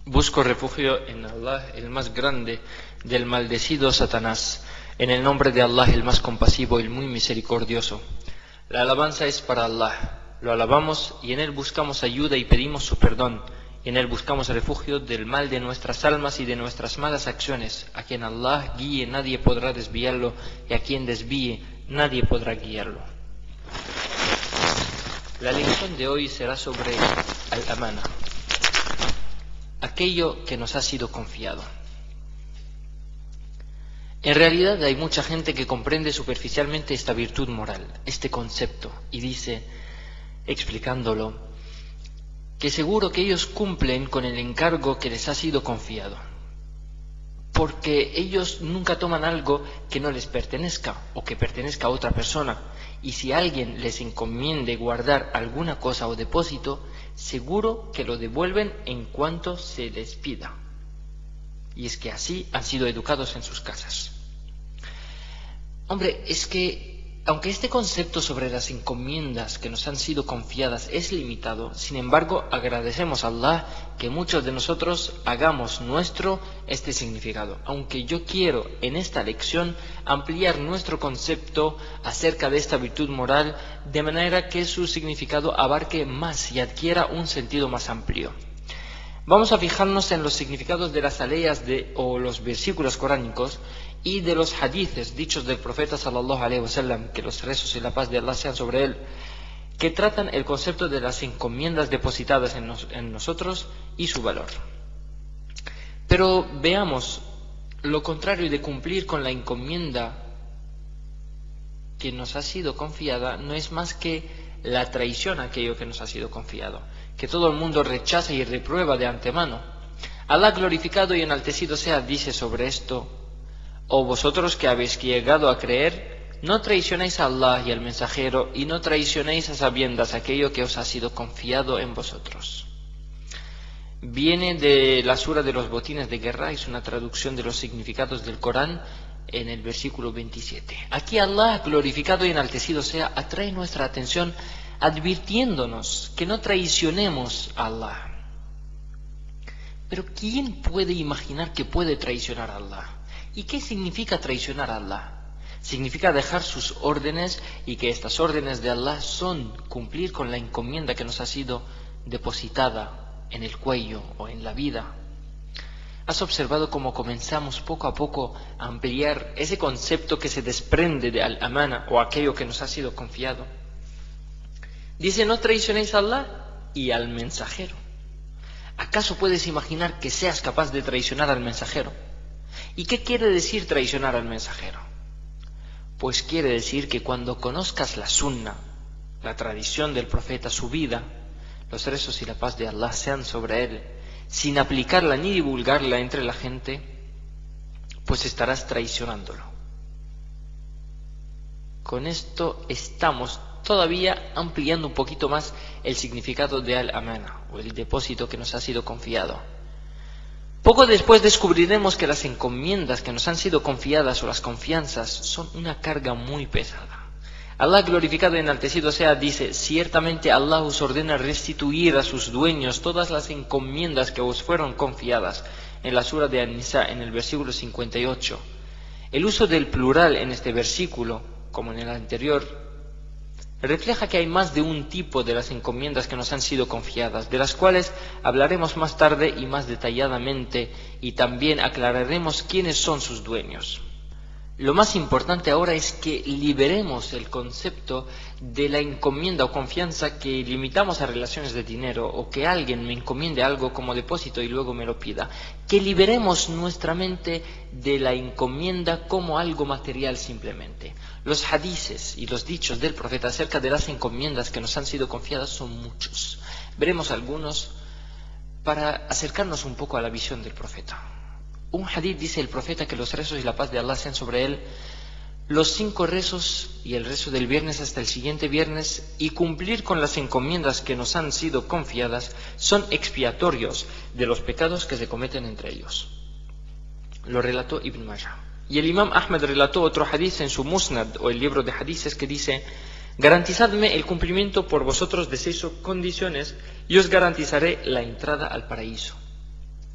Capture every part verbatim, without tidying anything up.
Busco refugio en Allah, el más grande, del maldecido Satanás, en el nombre de Allah, el más compasivo y muy misericordioso. La alabanza es para Allah, lo alabamos y en Él buscamos ayuda y pedimos su perdón, y en Él buscamos refugio del mal de nuestras almas y de nuestras malas acciones. A quien Allah guíe nadie podrá desviarlo, y a quien desvíe nadie podrá guiarlo. La lección de hoy será sobre al-amana, aquello que nos ha sido confiado. En realidad hay mucha gente que comprende superficialmente esta virtud moral, este concepto, y dice, explicándolo, que seguro que ellos cumplen con el encargo que les ha sido confiado, porque ellos nunca toman algo que no les pertenezca o que pertenezca a otra persona, y si alguien les encomiende guardar alguna cosa o depósito, seguro que lo devuelven en cuanto se les pida. Y es que así han sido educados en sus casas. Hombre, es que aunque este concepto sobre las encomiendas que nos han sido confiadas es limitado, sin embargo agradecemos a Allah que muchos de nosotros hagamos nuestro este significado, aunque yo quiero en esta lección ampliar nuestro concepto acerca de esta virtud moral de manera que su significado abarque más y adquiera un sentido más amplio. Vamos a fijarnos en los significados de las aleyas de, o los versículos coránicos y de los hadices dichos del profeta sallallahu alaihi wasallam, que los rezos y la paz de Allah sean sobre él, que tratan el concepto de las encomiendas depositadas en, nos, en nosotros y su valor. Pero veamos, lo contrario de cumplir con la encomienda que nos ha sido confiada no es más que la traición a aquello que nos ha sido confiado, que todo el mundo rechaza y reprueba de antemano. Allah glorificado y enaltecido sea dice sobre esto: «O vosotros que habéis llegado a creer, no traicionéis a Allah y al mensajero, y no traicionéis a sabiendas aquello que os ha sido confiado en vosotros». Viene de la sura de los botines de guerra, es una traducción de los significados del Corán en el versículo veintisiete. Aquí Allah, glorificado y enaltecido sea, atrae nuestra atención advirtiéndonos que no traicionemos a Allah. Pero ¿quién puede imaginar que puede traicionar a Allah? ¿Y qué significa traicionar a Allah? Significa dejar sus órdenes, y que estas órdenes de Allah son cumplir con la encomienda que nos ha sido depositada en el cuello o en la vida. ¿Has observado cómo comenzamos poco a poco a ampliar ese concepto que se desprende de al-amana o aquello que nos ha sido confiado? Dice: no traicionéis a Allah y al mensajero. ¿Acaso puedes imaginar que seas capaz de traicionar al mensajero? ¿Y qué quiere decir traicionar al mensajero? Pues quiere decir que cuando conozcas la sunna, la tradición del profeta, su vida, los rezos y la paz de Allah sean sobre él, sin aplicarla ni divulgarla entre la gente, pues estarás traicionándolo. Con esto estamos todavía ampliando un poquito más el significado de al-amana, o el depósito que nos ha sido confiado. Poco después descubriremos que las encomiendas que nos han sido confiadas o las confianzas son una carga muy pesada. Allah glorificado y enaltecido sea dice: ciertamente Allah os ordena restituir a sus dueños todas las encomiendas que os fueron confiadas, en la sura de An-Nisa, en el versículo cincuenta y ocho. El uso del plural en este versículo, como en el anterior, refleja que hay más de un tipo de las encomiendas que nos han sido confiadas, de las cuales hablaremos más tarde y más detalladamente, y también aclararemos quiénes son sus dueños. Lo más importante ahora es que liberemos el concepto de la encomienda o confianza que limitamos a relaciones de dinero, o que alguien me encomiende algo como depósito y luego me lo pida. Que liberemos nuestra mente de la encomienda como algo material simplemente. Los hadices y los dichos del profeta acerca de las encomiendas que nos han sido confiadas son muchos. Veremos algunos para acercarnos un poco a la visión del profeta. Un hadith dice el profeta, que los rezos y la paz de Allah sean sobre él: los cinco rezos y el rezo del viernes hasta el siguiente viernes, y cumplir con las encomiendas que nos han sido confiadas, son expiatorios de los pecados que se cometen entre ellos. Lo relató Ibn Majah. Y el imam Ahmed relató otro hadith en su Musnad, o el libro de hadices, que dice: garantizadme el cumplimiento por vosotros de seis condiciones y os garantizaré la entrada al paraíso.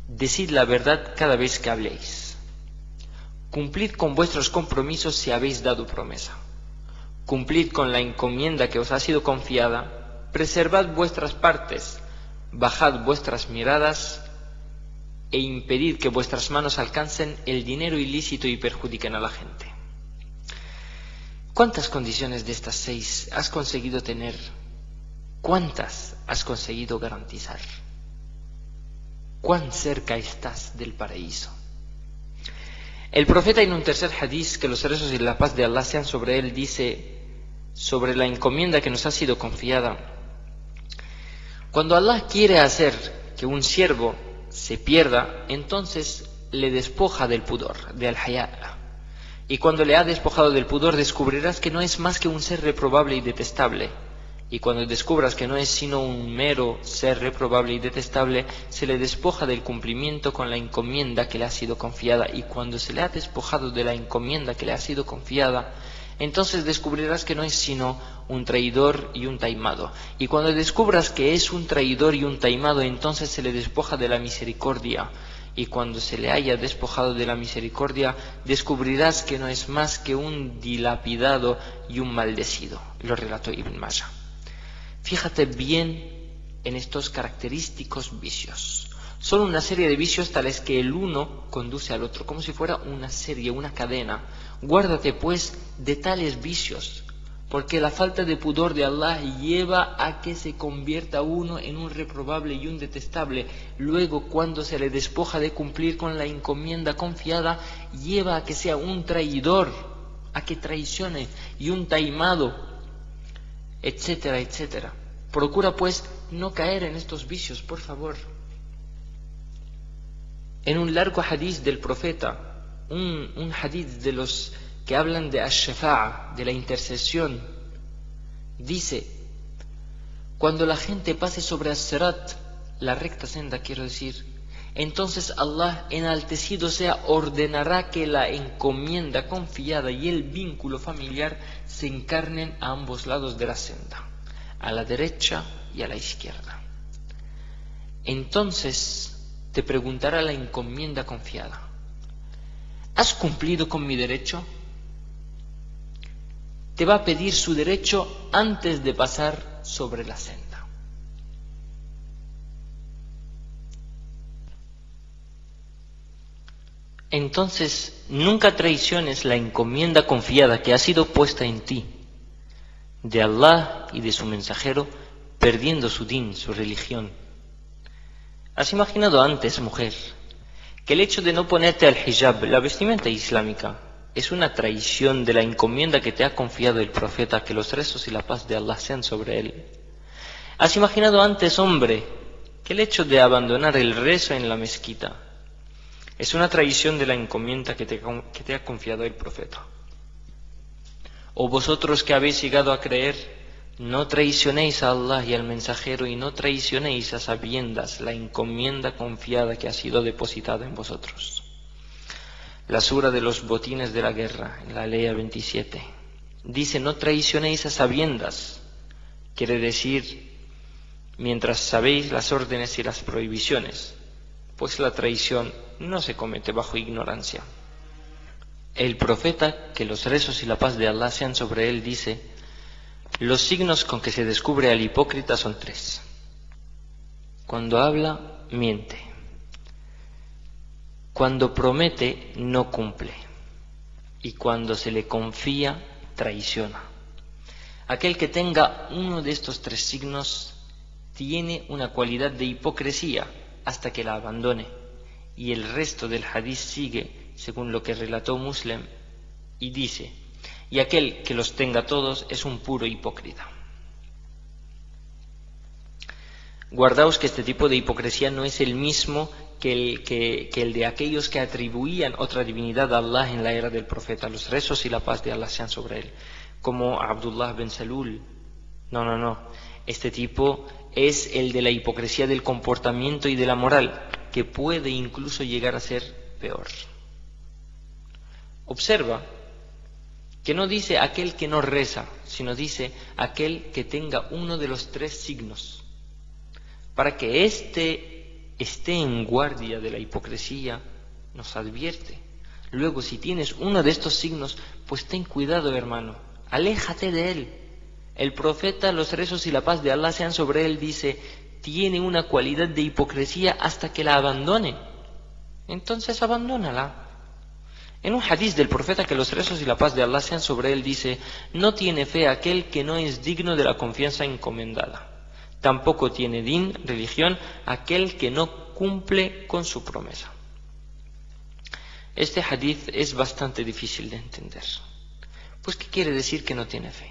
Decid la verdad cada vez que habléis. Cumplid con vuestros compromisos si habéis dado promesa. Cumplid con la encomienda que os ha sido confiada. Preservad vuestras partes. Bajad vuestras miradas e impedid que vuestras manos alcancen el dinero ilícito y perjudiquen a la gente. ¿Cuántas condiciones de estas seis has conseguido tener? ¿Cuántas has conseguido garantizar? ¿Cuán cerca estás del paraíso? El profeta, en un tercer hadiz, que los rezos y la paz de Allah sean sobre él, dice sobre la encomienda que nos ha sido confiada: cuando Allah quiere hacer que un siervo se pierda, entonces le despoja del pudor, de al-haya. Y cuando le ha despojado del pudor, descubrirás que no es más que un ser reprobable y detestable. Y cuando descubras que no es sino un mero ser reprobable y detestable, se le despoja del cumplimiento con la encomienda que le ha sido confiada. Y cuando se le ha despojado de la encomienda que le ha sido confiada, entonces descubrirás que no es sino un traidor y un taimado. Y cuando descubras que es un traidor y un taimado, entonces se le despoja de la misericordia. Y cuando se le haya despojado de la misericordia, descubrirás que no es más que un dilapidado y un maldecido. Lo relató Ibn Majah. Fíjate bien en estos característicos vicios. Son una serie de vicios tales que el uno conduce al otro, como si fuera una serie, una cadena. Guárdate pues de tales vicios, porque la falta de pudor de Allah lleva a que se convierta uno en un reprobable y un detestable. Luego, cuando se le despoja de cumplir con la encomienda confiada, lleva a que sea un traidor, a que traicione, y un taimado, etcétera, etcétera. Procura pues no caer en estos vicios, por favor. En un largo hadith del profeta, un, un hadith de los que hablan de ash-shafa'a, de la intercesión, dice: cuando la gente pase sobre as-sirat, la recta senda quiero decir, entonces Allah, enaltecido sea, ordenará que la encomienda confiada y el vínculo familiar se encarnen a ambos lados de la senda, a la derecha y a la izquierda. Entonces te preguntará la encomienda confiada: ¿has cumplido con mi derecho? Te va a pedir su derecho antes de pasar sobre la senda. Entonces, nunca traiciones la encomienda confiada que ha sido puesta en ti, de Allah y de su mensajero, perdiendo su din, su religión. ¿Has imaginado antes, mujer, que el hecho de no ponerte al hijab, la vestimenta islámica, es una traición de la encomienda que te ha confiado el profeta, que los rezos y la paz de Allah sean sobre él? ¿Has imaginado antes, hombre, que el hecho de abandonar el rezo en la mezquita es una traición de la encomienda que te, que te ha confiado el profeta? O vosotros que habéis llegado a creer, no traicionéis a Allah y al mensajero, y no traicionéis a sabiendas la encomienda confiada que ha sido depositada en vosotros. La sura de los botines de la guerra, en la ley veintisiete, dice: no traicionéis a sabiendas. Quiere decir, mientras sabéis las órdenes y las prohibiciones, pues la traición no se comete bajo ignorancia. El profeta, que los rezos y la paz de Allah sean sobre él, dice: los signos con que se descubre al hipócrita son tres. Cuando habla, miente. Cuando promete, no cumple. Y cuando se le confía, traiciona. Aquel que tenga uno de estos tres signos tiene una cualidad de hipocresía hasta que la abandone. Y el resto del hadiz sigue según lo que relató Muslim y dice: y aquel que los tenga todos es un puro hipócrita. Guardaos que este tipo de hipocresía no es el mismo que el, que, que el de aquellos que atribuían otra divinidad a Allah en la era del profeta. Los rezos y la paz de Allah sean sobre él, como Abdullah bin Salul. No, no, no. Este tipo es el de la hipocresía del comportamiento y de la moral, que puede incluso llegar a ser peor. Observa que no dice aquel que no reza, sino dice aquel que tenga uno de los tres signos, para que este esté en guardia de la hipocresía, nos advierte. Luego, si tienes uno de estos signos, pues ten cuidado, hermano, aléjate de él. El profeta, los rezos y la paz de Allah sean sobre él, dice, tiene una cualidad de hipocresía hasta que la abandone. Entonces abandónala. En un hadiz del profeta, que los rezos y la paz de Allah sean sobre él, dice, no tiene fe aquel que no es digno de la confianza encomendada. Tampoco tiene din, religión, aquel que no cumple con su promesa. Este hadiz es bastante difícil de entender. Pues, ¿qué quiere decir que no tiene fe?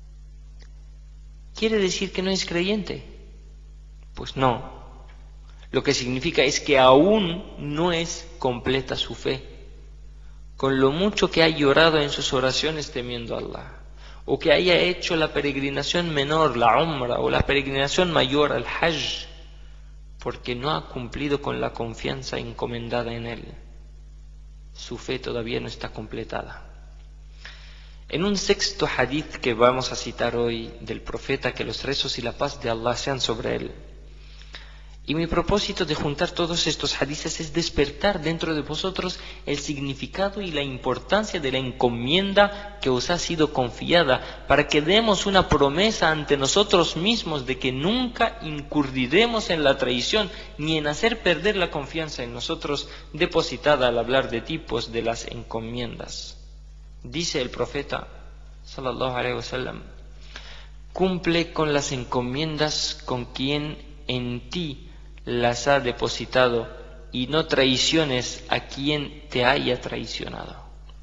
¿Quiere decir que no es creyente? Pues no. Lo que significa es que aún no es completa su fe. Con lo mucho que ha llorado en sus oraciones temiendo a Allah, o que haya hecho la peregrinación menor, la umra, o la peregrinación mayor, al hajj, porque no ha cumplido con la confianza encomendada en él. Su fe todavía no está completada. En un sexto hadith que vamos a citar hoy del profeta, que los rezos y la paz de Allah sean sobre él. Y mi propósito de juntar todos estos hadices es despertar dentro de vosotros el significado y la importancia de la encomienda que os ha sido confiada, para que demos una promesa ante nosotros mismos de que nunca incurriremos en la traición ni en hacer perder la confianza en nosotros depositada al hablar de tipos de las encomiendas. Dice el profeta sallallahu alaihi wasallam, cumple con las encomiendas con quien en ti las ha depositado y no traiciones a quien te haya traicionado.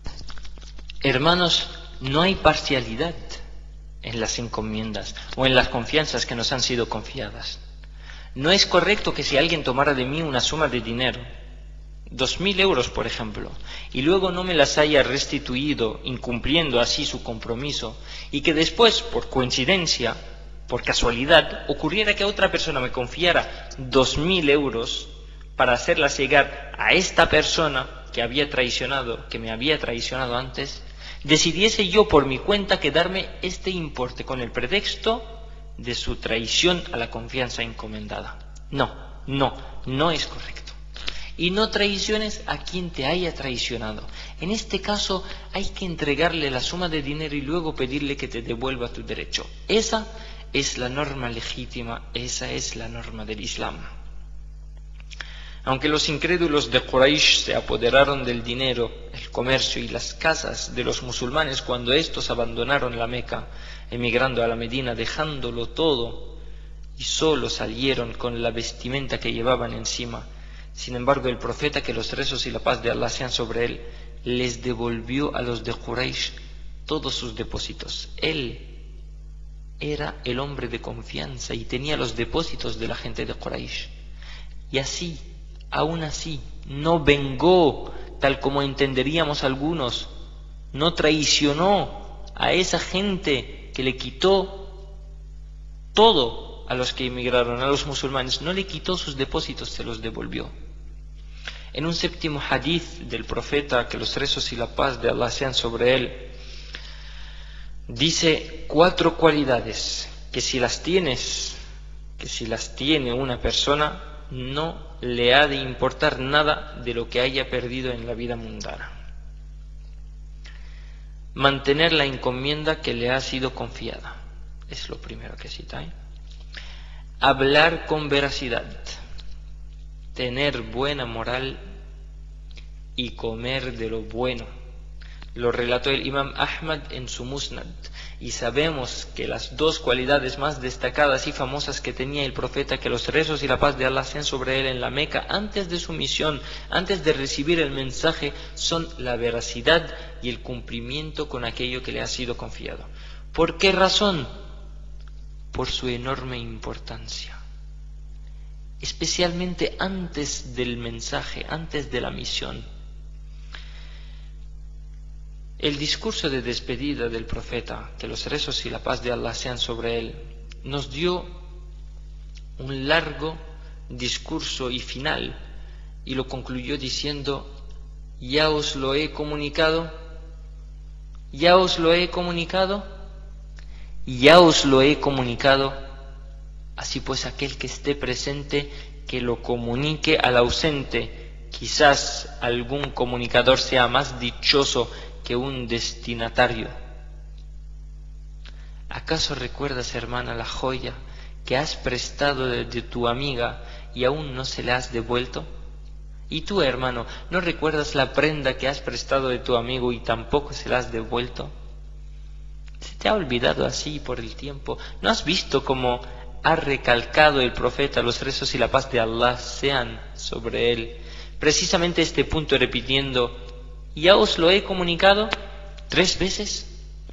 Hermanos, no hay parcialidad en las encomiendas o en las confianzas que nos han sido confiadas. No es correcto que si alguien tomara de mí una suma de dinero, dos mil euros por ejemplo, y luego no me las haya restituido, incumpliendo así su compromiso, y que después, por coincidencia, por casualidad, ocurriera que otra persona me confiara dos mil euros para hacerlas llegar a esta persona que había traicionado, que me había traicionado antes, decidiese yo por mi cuenta quedarme este importe con el pretexto de su traición a la confianza encomendada. No, no, no es correcto. Y no traiciones a quien te haya traicionado. En este caso hay que entregarle la suma de dinero y luego pedirle que te devuelva tu derecho. Esa es la norma legítima, esa es la norma del Islam. Aunque los incrédulos de Quraysh se apoderaron del dinero, el comercio y las casas de los musulmanes cuando éstos abandonaron la Meca, emigrando a la Medina, dejándolo todo, y solo salieron con la vestimenta que llevaban encima, sin embargo el profeta, que los rezos y la paz de Allah sean sobre él, les devolvió a los de Quraysh todos sus depósitos. Él era el hombre de confianza y tenía los depósitos de la gente de Quraysh. Y así, aún así, no vengó, tal como entenderíamos algunos, no traicionó a esa gente que le quitó todo a los que emigraron, a los musulmanes, no le quitó sus depósitos, se los devolvió. En un séptimo hadith del profeta, que los rezos y la paz de Allah sean sobre él, dice cuatro cualidades que si las tienes, que si las tiene una persona, no le ha de importar nada de lo que haya perdido en la vida mundana. Mantener la encomienda que le ha sido confiada, es lo primero que cita, ¿eh? Hablar con veracidad, tener buena moral y comer de lo bueno. Lo relató el Imam Ahmad en su Musnad, y sabemos que las dos cualidades más destacadas y famosas que tenía el profeta, que los rezos y la paz de Allah sean sobre él en la Meca, antes de su misión, antes de recibir el mensaje, son la veracidad y el cumplimiento con aquello que le ha sido confiado. ¿Por qué razón? Por su enorme importancia, especialmente antes del mensaje, antes de la misión. El discurso de despedida del profeta, que los rezos y la paz de Allah sean sobre él, nos dio un largo discurso y final, y lo concluyó diciendo: ya os lo he comunicado, ya os lo he comunicado, ya os lo he comunicado. Así pues, aquel que esté presente que lo comunique al ausente. Quizás algún comunicador sea más dichoso que un destinatario. ¿Acaso recuerdas, hermana, la joya que has prestado de, de tu amiga y aún no se la has devuelto? Y tú, hermano, ¿no recuerdas la prenda que has prestado de tu amigo y tampoco se la has devuelto? ¿Se te ha olvidado así por el tiempo? ¿No has visto cómo ha recalcado el profeta, los rezos y la paz de Allah sean sobre él, precisamente este punto, repitiendo: ¿ya os lo he comunicado tres veces?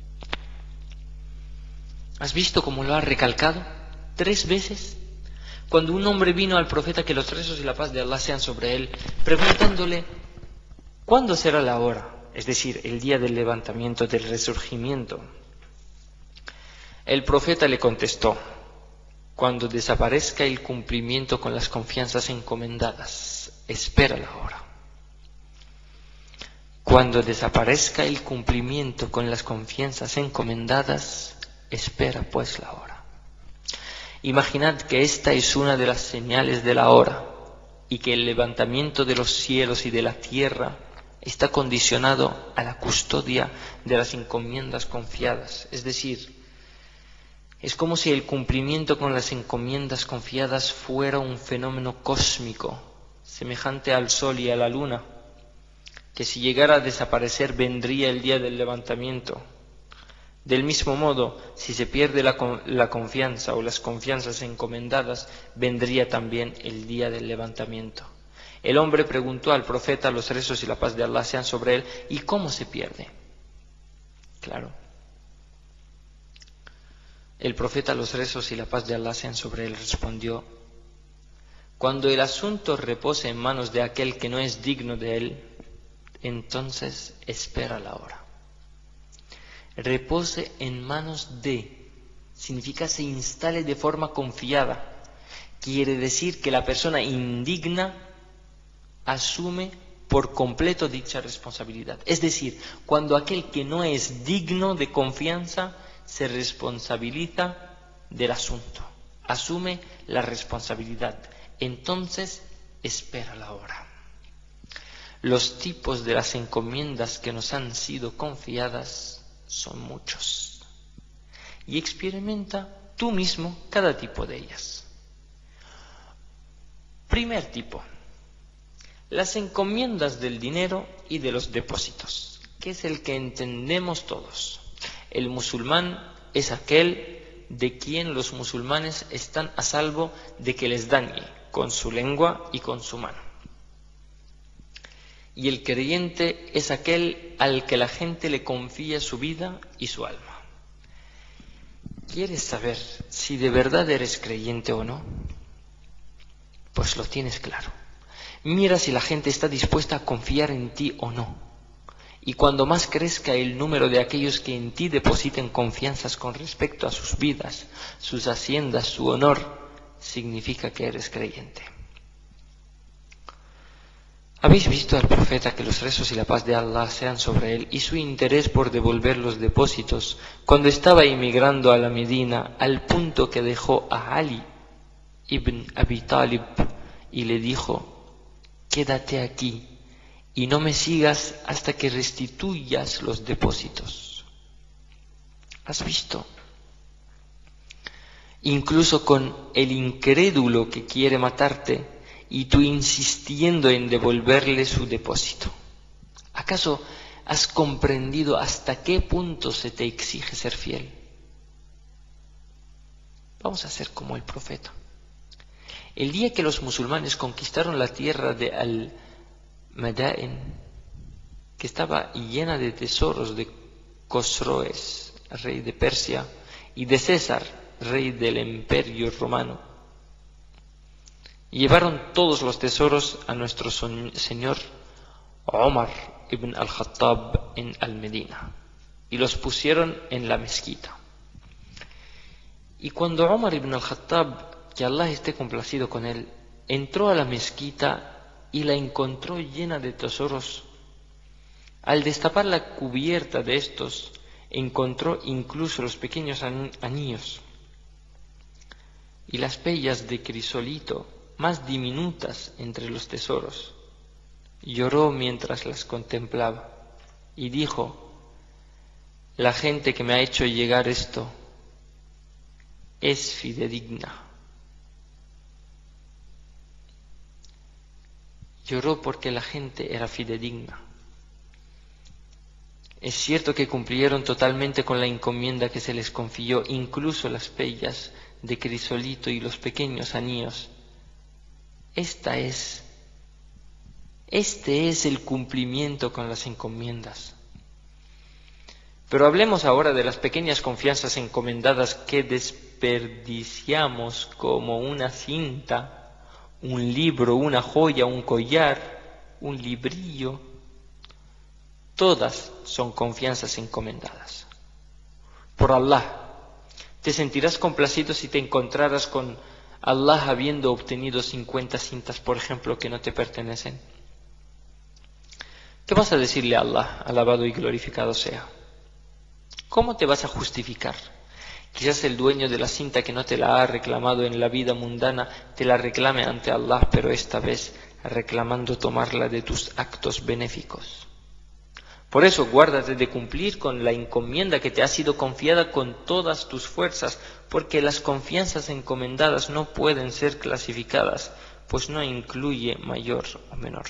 ¿Has visto cómo lo ha recalcado tres veces? Cuando un hombre vino al profeta, que los rezos y la paz de Allah sean sobre él, preguntándole: ¿cuándo será la hora? Es decir, el día del levantamiento, del resurgimiento. El profeta le contestó: cuando desaparezca el cumplimiento con las confianzas encomendadas, espera la hora. Cuando desaparezca el cumplimiento con las confianzas encomendadas, espera pues la hora. Imaginad que esta es una de las señales de la hora y que el levantamiento de los cielos y de la tierra está condicionado a la custodia de las encomiendas confiadas. Es decir, es como si el cumplimiento con las encomiendas confiadas fuera un fenómeno cósmico, semejante al sol y a la luna, que si llegara a desaparecer vendría el día del levantamiento. Del mismo modo, si se pierde la, la confianza o las confianzas encomendadas, vendría también el día del levantamiento. El hombre preguntó al profeta, los rezos y la paz de Allah sean sobre él: ¿y cómo se pierde? Claro. El profeta, los rezos y la paz de Allah sean sobre él, respondió: cuando el asunto repose en manos de aquel que no es digno de él, entonces espera la hora. Repose en manos de significa se instale de forma confiada. Quiere decir que la persona indigna asume por completo dicha responsabilidad. Es decir, cuando aquel que no es digno de confianza se responsabiliza del asunto, asume la responsabilidad, entonces espera la hora. Los tipos de las encomiendas que nos han sido confiadas son muchos, y experimenta tú mismo cada tipo de ellas. Primer tipo: las encomiendas del dinero y de los depósitos, que es el que entendemos todos. El musulmán es aquel de quien los musulmanes están a salvo de que les dañe con su lengua y con su mano. Y el creyente es aquel al que la gente le confía su vida y su alma. ¿Quieres saber si de verdad eres creyente o no? Pues lo tienes claro. Mira si la gente está dispuesta a confiar en ti o no. Y cuando más crezca el número de aquellos que en ti depositen confianzas con respecto a sus vidas, sus haciendas, su honor, significa que eres creyente. Habéis visto al profeta, que los rezos y la paz de Allah sean sobre él, y su interés por devolver los depósitos, cuando estaba emigrando a la Medina, al punto que dejó a Ali ibn Abi Talib y le dijo: quédate aquí y no me sigas hasta que restituyas los depósitos. ¿Has visto? Incluso con el incrédulo que quiere matarte, y tú insistiendo en devolverle su depósito. ¿Acaso has comprendido hasta qué punto se te exige ser fiel? Vamos a ser como el profeta. El día que los musulmanes conquistaron la tierra de Al-Madain, que estaba llena de tesoros de Cosroes, rey de Persia, y de César, rey del Imperio Romano, llevaron todos los tesoros a nuestro señor Omar ibn al-Khattab en Al-Medina y los pusieron en la mezquita. Y cuando Omar ibn al-Khattab, que Allah esté complacido con él, entró a la mezquita y la encontró llena de tesoros, al destapar la cubierta de estos, encontró incluso los pequeños anillos y las pellas de crisolito más diminutas entre los tesoros. Lloró mientras las contemplaba y dijo: la gente que me ha hecho llegar esto es fidedigna. Lloró porque la gente era fidedigna. Es cierto que cumplieron totalmente con la encomienda que se les confió, incluso las pellas de crisolito y los pequeños anillos. Esta es, este es el cumplimiento con las encomiendas. Pero hablemos ahora de las pequeñas confianzas encomendadas que desperdiciamos, como una cinta, un libro, una joya, un collar, un librillo. Todas son confianzas encomendadas. Por Allah, te sentirás complacido si te encontraras con Allah habiendo obtenido cincuenta cintas, por ejemplo, que no te pertenecen. ¿Qué vas a decirle a Allah, alabado y glorificado sea? ¿Cómo te vas a justificar? Quizás el dueño de la cinta que no te la ha reclamado en la vida mundana te la reclame ante Allah, pero esta vez reclamando tomarla de tus actos benéficos. Por eso, guárdate de cumplir con la encomienda que te ha sido confiada con todas tus fuerzas, porque las confianzas encomendadas no pueden ser clasificadas, pues no incluye mayor o menor.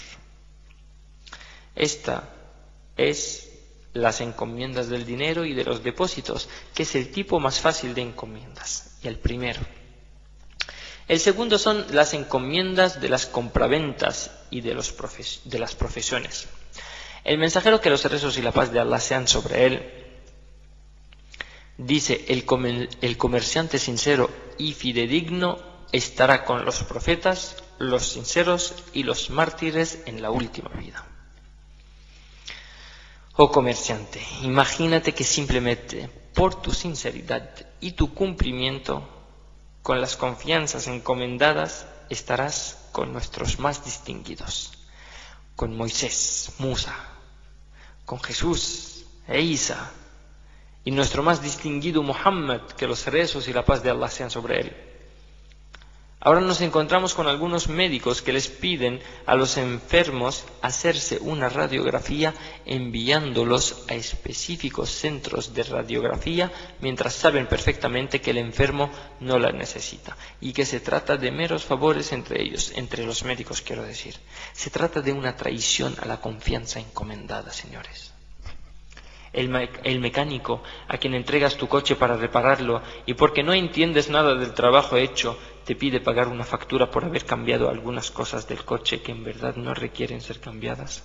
Esta es las encomiendas del dinero y de los depósitos, que es el tipo más fácil de encomiendas, y el primero. El segundo son las encomiendas de las compraventas y de, los profes- de las profesiones. El mensajero, que los rezos y la paz de Allah sean sobre él, dice: el, comer- el comerciante sincero y fidedigno estará con los profetas, los sinceros y los mártires en la última vida. Oh comerciante, imagínate que simplemente por tu sinceridad y tu cumplimiento con las confianzas encomendadas estarás con nuestros más distinguidos, con Moisés, Musa, con Jesús e Isa, y nuestro más distinguido Muhammad, que los rezos y la paz de Allah sean sobre él. Ahora nos encontramos con algunos médicos que les piden a los enfermos hacerse una radiografía enviándolos a específicos centros de radiografía, mientras saben perfectamente que el enfermo no la necesita y que se trata de meros favores entre ellos, entre los médicos quiero decir. Se trata de una traición a la confianza encomendada, señores. El, me- el mecánico a quien entregas tu coche para repararlo y porque no entiendes nada del trabajo hecho, te pide pagar una factura por haber cambiado algunas cosas del coche que en verdad no requieren ser cambiadas.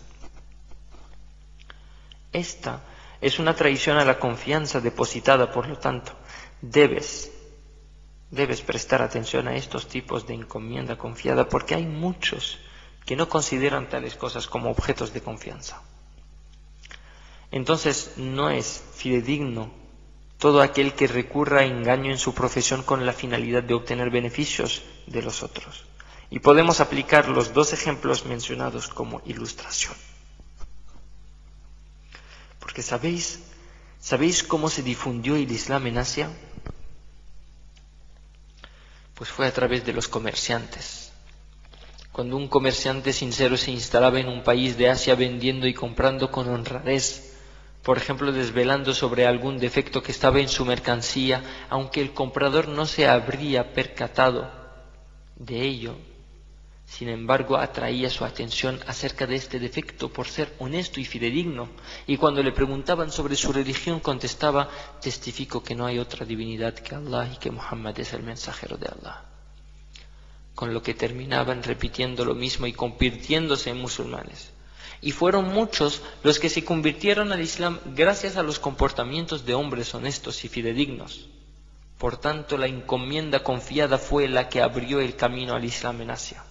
Esta es una traición a la confianza depositada, por lo tanto, debes, debes prestar atención a estos tipos de encomienda confiada, porque hay muchos que no consideran tales cosas como objetos de confianza. Entonces no es fidedigno todo aquel que recurra a engaño en su profesión con la finalidad de obtener beneficios de los otros. Y podemos aplicar los dos ejemplos mencionados como ilustración. Porque ¿sabéis, ¿sabéis cómo se difundió el Islam en Asia? Pues fue a través de los comerciantes. Cuando un comerciante sincero se instalaba en un país de Asia vendiendo y comprando con honradez, por ejemplo, desvelando sobre algún defecto que estaba en su mercancía, aunque el comprador no se habría percatado de ello, sin embargo, atraía su atención acerca de este defecto por ser honesto y fidedigno, y cuando le preguntaban sobre su religión contestaba: testifico que no hay otra divinidad que Allah y que Muhammad es el mensajero de Allah. Con lo que terminaban repitiendo lo mismo y convirtiéndose en musulmanes. Y fueron muchos los que se convirtieron al Islam gracias a los comportamientos de hombres honestos y fidedignos. Por tanto, la encomienda confiada fue la que abrió el camino al Islam en Asia.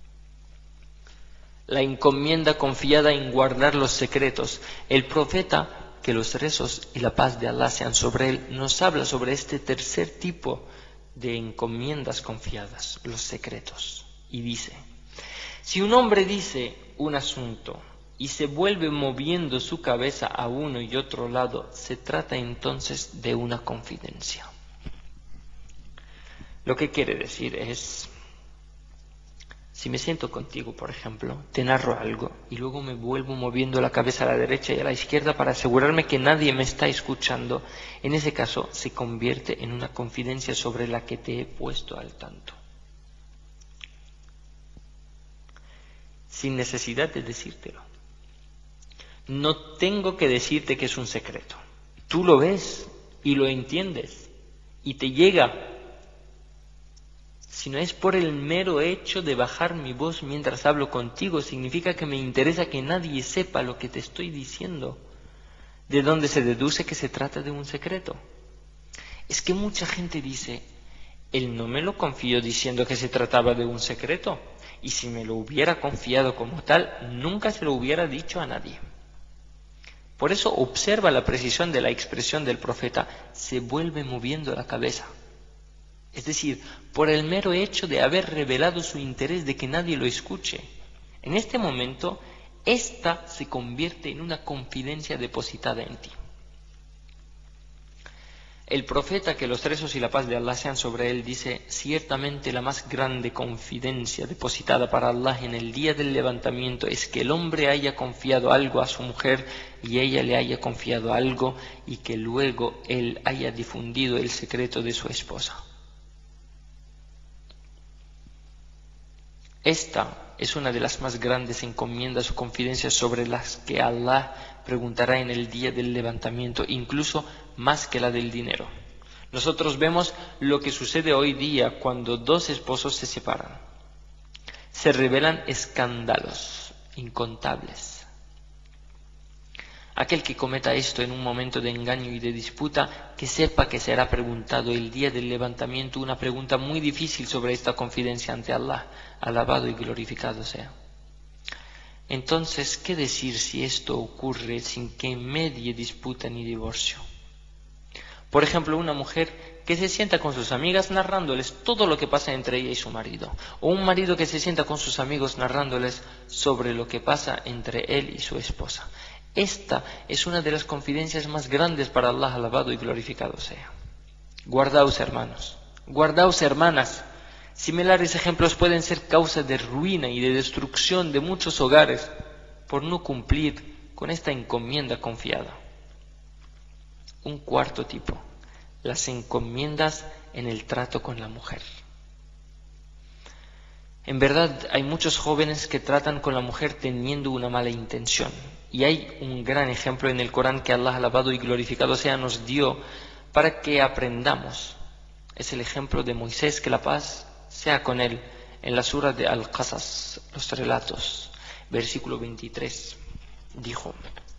La encomienda confiada en guardar los secretos. El profeta, que los rezos y la paz de Allah sean sobre él, nos habla sobre este tercer tipo de encomiendas confiadas, los secretos. Y dice: si un hombre dice un asunto y se vuelve moviendo su cabeza a uno y otro lado, se trata entonces de una confidencia. Lo que quiere decir es: Si me siento contigo, por ejemplo, te narro algo y luego me vuelvo moviendo la cabeza a la derecha y a la izquierda para asegurarme que nadie me está escuchando, en ese caso se convierte en una confidencia sobre la que te he puesto al tanto. Sin necesidad de decírtelo. No tengo que decirte que es un secreto. Tú lo ves y lo entiendes y te llega. Si no es por el mero hecho de bajar mi voz mientras hablo contigo, significa que me interesa que nadie sepa lo que te estoy diciendo, de donde se deduce que se trata de un secreto. Es que mucha gente dice, él no me lo confió diciendo que se trataba de un secreto, y si me lo hubiera confiado como tal, nunca se lo hubiera dicho a nadie. Por eso observa la precisión de la expresión del profeta, se vuelve moviendo la cabeza. Es decir, por el mero hecho de haber revelado su interés de que nadie lo escuche. En este momento, esta se convierte en una confidencia depositada en ti. El profeta, que los rezos y la paz de Allah sean sobre él, dice, ciertamente la más grande confidencia depositada para Allah en el día del levantamiento es que el hombre haya confiado algo a su mujer y ella le haya confiado algo y que luego él haya difundido el secreto de su esposa. Esta es una de las más grandes encomiendas o confidencias sobre las que Allah preguntará en el día del levantamiento, incluso más que la del dinero. Nosotros vemos lo que sucede hoy día cuando dos esposos se separan. Se revelan escándalos incontables. Aquel que cometa esto en un momento de engaño y de disputa, que sepa que será preguntado el día del levantamiento una pregunta muy difícil sobre esta confidencia ante Allah, alabado y glorificado sea. Entonces, ¿qué decir si esto ocurre sin que medie disputa ni divorcio? Por ejemplo, una mujer que se sienta con sus amigas narrándoles todo lo que pasa entre ella y su marido, o un marido que se sienta con sus amigos narrándoles sobre lo que pasa entre él y su esposa. Esta es una de las confidencias más grandes para Allah, alabado y glorificado sea. Guardaos, hermanos, guardaos, hermanas. Similares ejemplos pueden ser causa de ruina y de destrucción de muchos hogares por no cumplir con esta encomienda confiada. Un cuarto tipo, las encomiendas en el trato con la mujer. En verdad, hay muchos jóvenes que tratan con la mujer teniendo una mala intención. Y hay un gran ejemplo en el Corán que Allah, alabado y glorificado sea, nos dio para que aprendamos. Es el ejemplo de Moisés, que la paz sea con él, en la sura de Al-Qasas, los relatos, versículo veintitrés, dijo: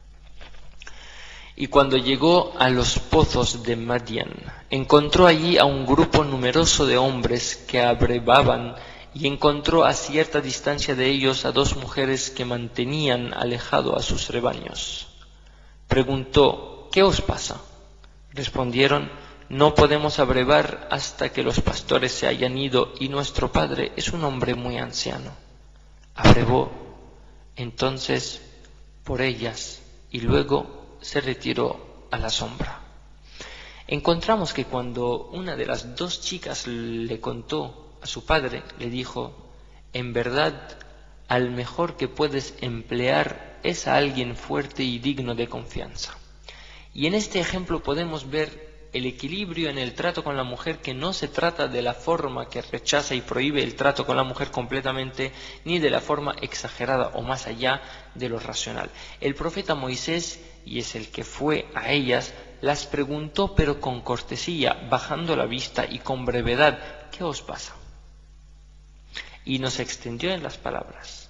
y cuando llegó a los pozos de Madián, encontró allí a un grupo numeroso de hombres que abrevaban, y encontró a cierta distancia de ellos a dos mujeres que mantenían alejado a sus rebaños. Preguntó: ¿qué os pasa? Respondieron: no podemos abrevar hasta que los pastores se hayan ido, y nuestro padre es un hombre muy anciano. Abrevó entonces por ellas y luego se retiró a la sombra. Encontramos que cuando una de las dos chicas le contó a su padre, le dijo: en verdad, al mejor que puedes emplear es a alguien fuerte y digno de confianza. Y en este ejemplo podemos ver el equilibrio en el trato con la mujer, que no se trata de la forma que rechaza y prohíbe el trato con la mujer completamente, ni de la forma exagerada o más allá de lo racional. El profeta Moisés, y es el que fue a ellas, las preguntó pero con cortesía, bajando la vista y con brevedad: ¿qué os pasa? Y nos extendió en las palabras.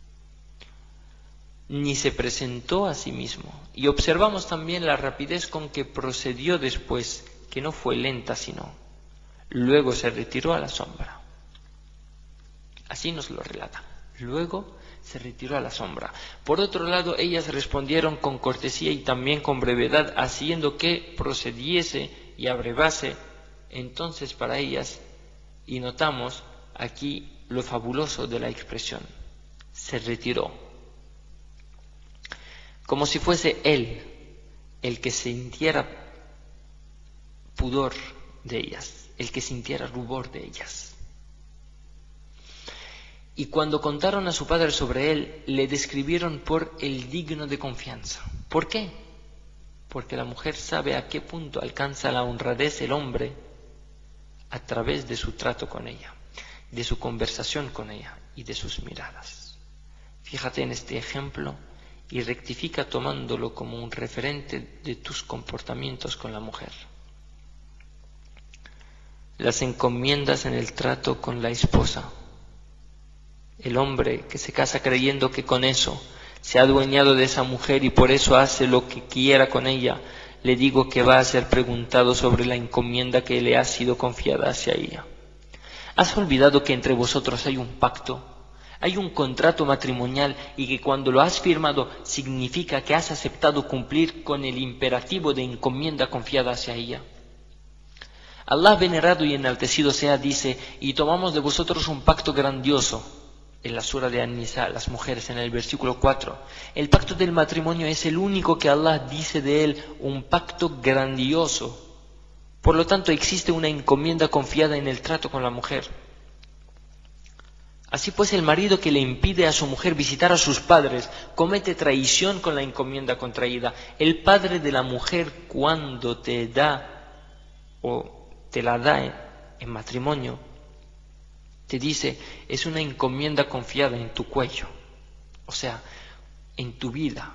Ni se presentó a sí mismo. Y observamos también la rapidez con que procedió después, que no fue lenta sino. Luego se retiró a la sombra. Así nos lo relata. Luego se retiró a la sombra. Por otro lado, ellas respondieron con cortesía y también con brevedad, haciendo que procediese y abrevase entonces para ellas. Y notamos aquí lo fabuloso de la expresión: se retiró, como si fuese él el que sintiera pudor de ellas, el que sintiera rubor de ellas. Y cuando contaron a su padre sobre él, le describieron por el digno de confianza. ¿Por qué? Porque la mujer sabe a qué punto alcanza la honradez el hombre a través de su trato con ella, de su conversación con ella y de sus miradas. Fíjate en este ejemplo y rectifica tomándolo como un referente de tus comportamientos con la mujer. Las encomiendas en el trato con la esposa. El hombre que se casa creyendo que con eso se ha adueñado de esa mujer y por eso hace lo que quiera con ella, le digo que va a ser preguntado sobre la encomienda que le ha sido confiada hacia ella. ¿Has olvidado que entre vosotros hay un pacto? Hay un contrato matrimonial y que cuando lo has firmado significa que has aceptado cumplir con el imperativo de encomienda confiada hacia ella. Allah venerado y enaltecido sea dice, y tomamos de vosotros un pacto grandioso. En la sura de An-Nisa, las mujeres, en el versículo cuatro. El pacto del matrimonio es el único que Allah dice de él, un pacto grandioso. Por lo tanto, existe una encomienda confiada en el trato con la mujer. Así pues, el marido que le impide a su mujer visitar a sus padres comete traición con la encomienda contraída. El padre de la mujer, cuando te da o te la da en, en matrimonio, te dice, es una encomienda confiada en tu cuello, o sea, en tu vida.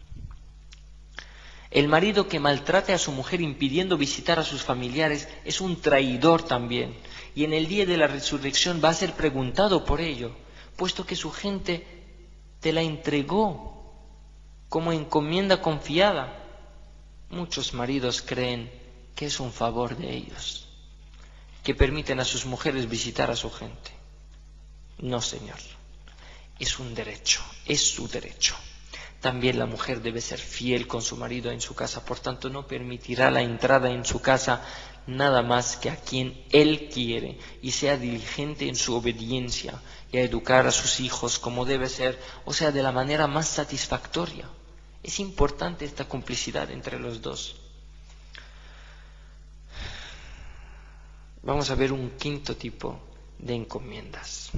El marido que maltrate a su mujer impidiendo visitar a sus familiares es un traidor también, y en el día de la resurrección va a ser preguntado por ello, puesto que su gente te la entregó como encomienda confiada. Muchos maridos creen que es un favor de ellos, que permiten a sus mujeres visitar a su gente. No, señor, es un derecho, es su derecho. También la mujer debe ser fiel con su marido en su casa, por tanto no permitirá la entrada en su casa nada más que a quien él quiere y sea diligente en su obediencia y a educar a sus hijos como debe ser, o sea, de la manera más satisfactoria. Es importante esta complicidad entre los dos. Vamos a ver un quinto tipo de encomiendas.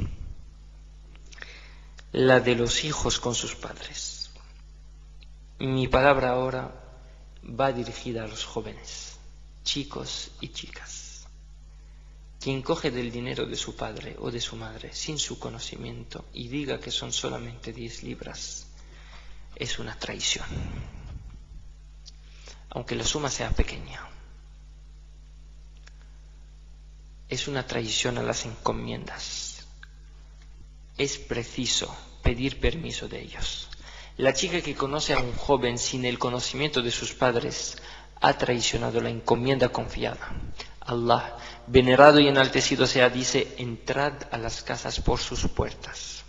La de los hijos con sus padres. Mi palabra ahora va dirigida a los jóvenes, chicos y chicas. Quien coge del dinero de su padre o de su madre sin su conocimiento y diga que son solamente diez libras, es una traición, aunque la suma sea pequeña. Es una traición a las encomiendas. Es preciso pedir permiso de ellos. La chica que conoce a un joven sin el conocimiento de sus padres ha traicionado la encomienda confiada. Allah, venerado y enaltecido sea, dice, entrad a las casas por sus puertas.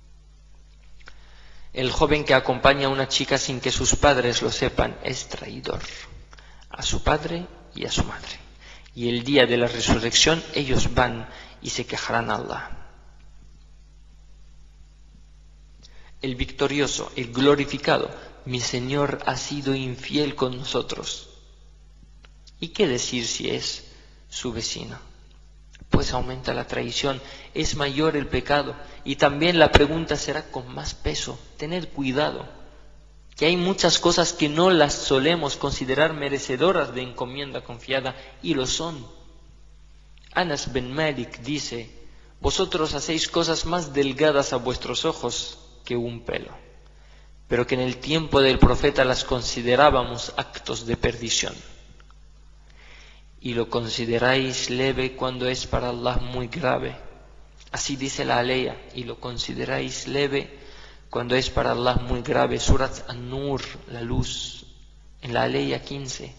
El joven que acompaña a una chica sin que sus padres lo sepan es traidor a su padre y a su madre. Y el día de la resurrección ellos van y se quejarán a Allah. El victorioso, el glorificado, mi Señor ha sido infiel con nosotros. ¿Y qué decir si es su vecino? Pues aumenta la traición, es mayor el pecado y también la pregunta será con más peso. Tened cuidado, que hay muchas cosas que no las solemos considerar merecedoras de encomienda confiada y lo son. Anas bin Malik dice, vosotros hacéis cosas más delgadas a vuestros ojos que un pelo, pero que en el tiempo del profeta las considerábamos actos de perdición. Y lo consideráis leve cuando es para Allah muy grave. Así dice la aleya, y lo consideráis leve cuando es para Allah muy grave. Surat An-Nur, la luz, en la aleya quince.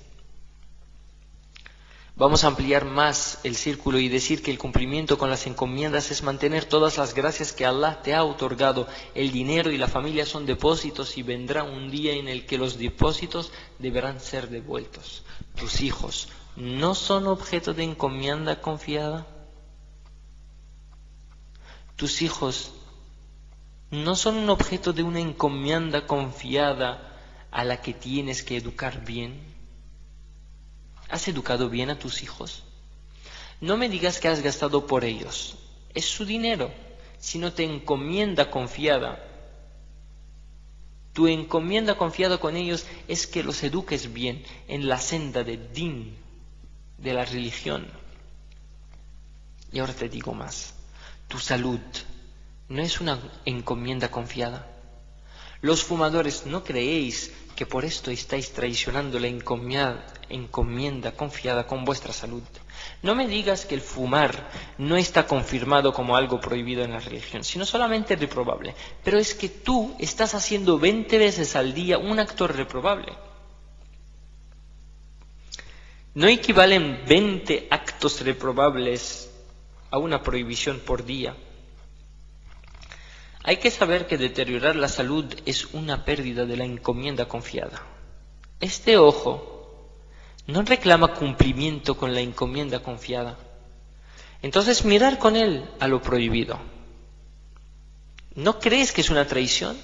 Vamos a ampliar más el círculo y decir que el cumplimiento con las encomiendas es mantener todas las gracias que Allah te ha otorgado. El dinero y la familia son depósitos y vendrá un día en el que los depósitos deberán ser devueltos. Tus hijos no son objeto de encomienda confiada. Tus hijos no son un objeto de una encomienda confiada a la que tienes que educar bien. ¿Has educado bien a tus hijos? No me digas que has gastado por ellos. Es su dinero. sino te encomienda confiada. Tu encomienda confiada con ellos es que los eduques bien en la senda del din, de la religión. Y ahora te digo más, tu salud no es una encomienda confiada. Los fumadores, ¿no creéis que por esto estáis traicionando la encomienda, encomienda confiada con vuestra salud? No me digas que el fumar no está confirmado como algo prohibido en la religión, sino solamente reprobable. Pero es que tú estás haciendo veinte veces al día un acto reprobable. ¿No equivalen veinte actos reprobables a una prohibición por día? Hay que saber que deteriorar la salud es una pérdida de la encomienda confiada. Este ojo no reclama cumplimiento con la encomienda confiada. Entonces mirar con él a lo prohibido. ¿No crees que es una traición?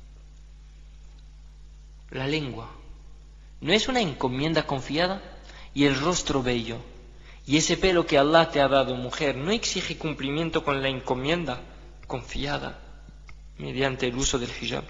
La lengua no es una encomienda confiada, y el rostro bello y ese pelo que Allah te ha dado, mujer, no exige cumplimiento con la encomienda confiada mediante el uso del hijab.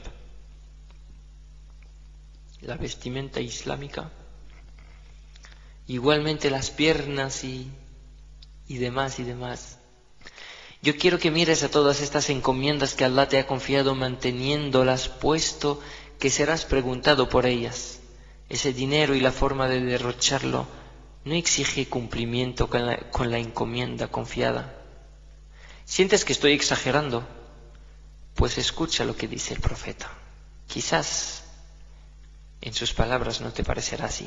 La vestimenta islámica, igualmente las piernas y, y demás y demás. Yo quiero que mires a todas estas encomiendas que Allah te ha confiado, manteniéndolas, puesto que serás preguntado por ellas. Ese dinero y la forma de derrocharlo no exige cumplimiento con la, con la encomienda confiada. ¿Sientes que estoy exagerando? Pues escucha lo que dice el profeta. Quizás en sus palabras no te parecerá así.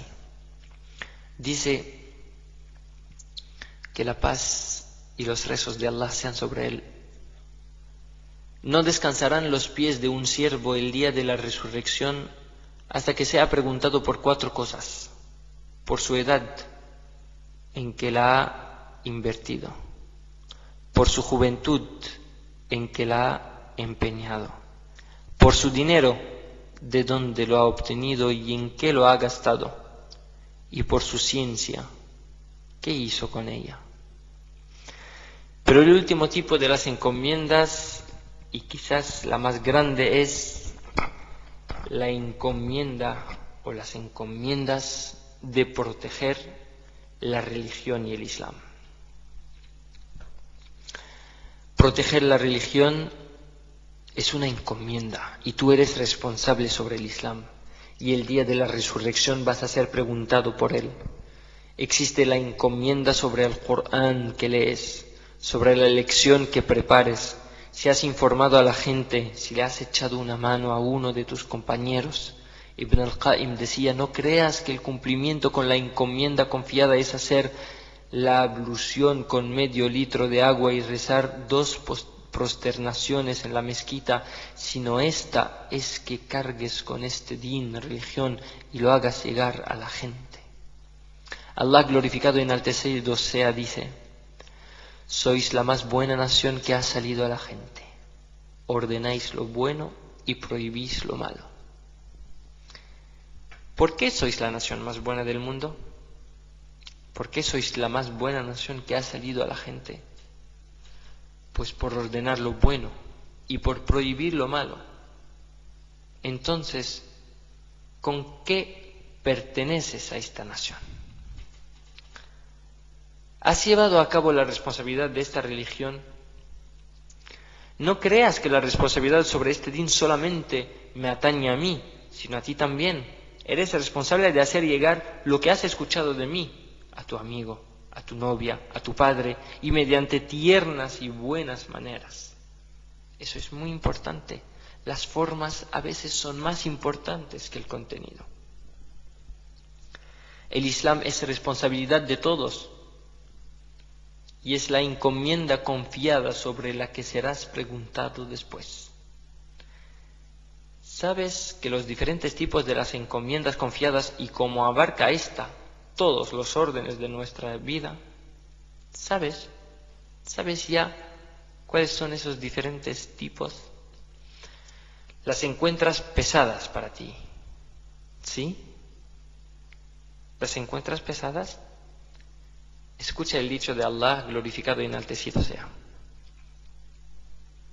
Dice que la paz y los rezos de Allah sean sobre él. No descansarán los pies de un siervo el día de la resurrección hasta que sea preguntado por cuatro cosas: por su edad en que la ha invertido, por su juventud en que la ha empeñado, por su dinero, de dónde lo ha obtenido y en qué lo ha gastado, y por su ciencia, qué hizo con ella. Pero el último tipo de las encomiendas, y quizás la más grande, es la encomienda o las encomiendas de proteger la religión y el Islam. Proteger la religión es una encomienda y tú eres responsable sobre el Islam, y el día de la resurrección vas a ser preguntado por él. Existe la encomienda sobre el Corán que lees, sobre la lección que prepares, si has informado a la gente, si le has echado una mano a uno de tus compañeros. Ibn al-Qaim decía: no creas que el cumplimiento con la encomienda confiada es hacer la ablución con medio litro de agua y rezar dos prosternaciones en la mezquita, sino esta es que cargues con este din, religión, y lo hagas llegar a la gente. Allah, glorificado y enaltecido sea, dice: sois la más buena nación que ha salido a la gente. Ordenáis lo bueno y prohibís lo malo. ¿Por qué sois la nación más buena del mundo? ¿Por qué sois la más buena nación que ha salido a la gente? Pues por ordenar lo bueno y por prohibir lo malo. Entonces, ¿con qué perteneces a esta nación? ¿Has llevado a cabo la responsabilidad de esta religión? No creas que la responsabilidad sobre este din solamente me atañe a mí, sino a ti también. Eres responsable de hacer llegar lo que has escuchado de mí a tu amigo, a tu novia, a tu padre, y mediante tiernas y buenas maneras. Eso es muy importante. Las formas a veces son más importantes que el contenido. El Islam es responsabilidad de todos y es la encomienda confiada sobre la que serás preguntado después. ¿Sabes que los diferentes tipos de las encomiendas confiadas, y cómo abarca esta todos los órdenes de nuestra vida? ¿Sabes? ¿Sabes ya cuáles son esos diferentes tipos? Las encuentras pesadas para ti, ¿sí? ¿Las encuentras pesadas? Escucha el dicho de Allah, glorificado y enaltecido sea.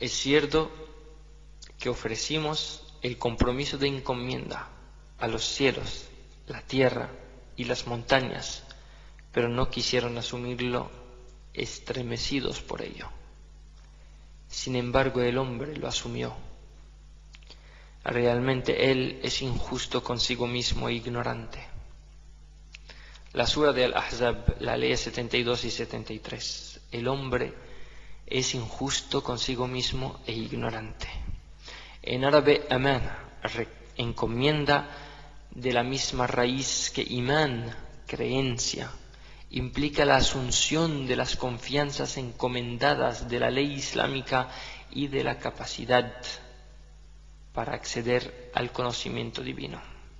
Es cierto que ofrecimos el compromiso de encomienda a los cielos, la tierra y las montañas, pero no quisieron asumirlo, estremecidos por ello. Sin embargo, el hombre lo asumió. Realmente él es injusto consigo mismo e ignorante. La sura de Al-Ahzab, la ley setenta y dos y setenta y tres. El hombre es injusto consigo mismo e ignorante. En árabe, amana, encomienda, de la misma raíz que imán, creencia, implica la asunción de las confianzas encomendadas de la ley islámica y de la capacidad para acceder al conocimiento divino.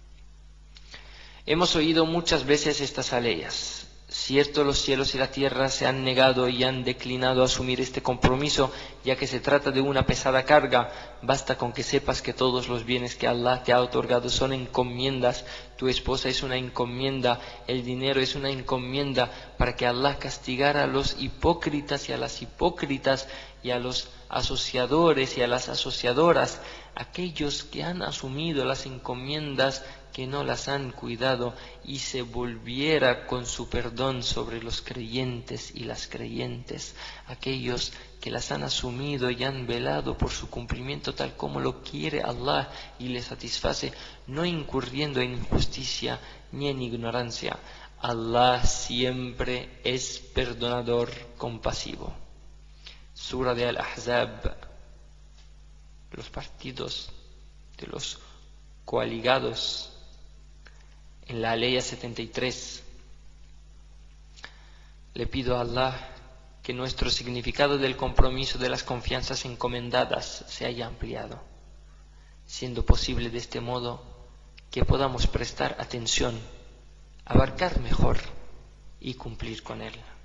Hemos oído muchas veces estas aleyas. Cierto, los cielos y la tierra se han negado y han declinado a asumir este compromiso, ya que se trata de una pesada carga. Basta con que sepas que todos los bienes que Allah te ha otorgado son encomiendas. Tu esposa es una encomienda, el dinero es una encomienda, para que Allah castigara a los hipócritas y a las hipócritas y a los asociadores y a las asociadoras, aquellos que han asumido las encomiendas que no las han cuidado, y se volviera con su perdón sobre los creyentes y las creyentes, aquellos que las han asumido y han velado por su cumplimiento tal como lo quiere Allah y le satisface, no incurriendo en injusticia ni en ignorancia. Allah siempre es perdonador, compasivo. Sura de Al-Ahzab, los partidos de los coaligados. En la ley setenta y tres, le pido a Allah que nuestro significado del compromiso de las confianzas encomendadas se haya ampliado, siendo posible de este modo que podamos prestar atención, abarcar mejor y cumplir con él.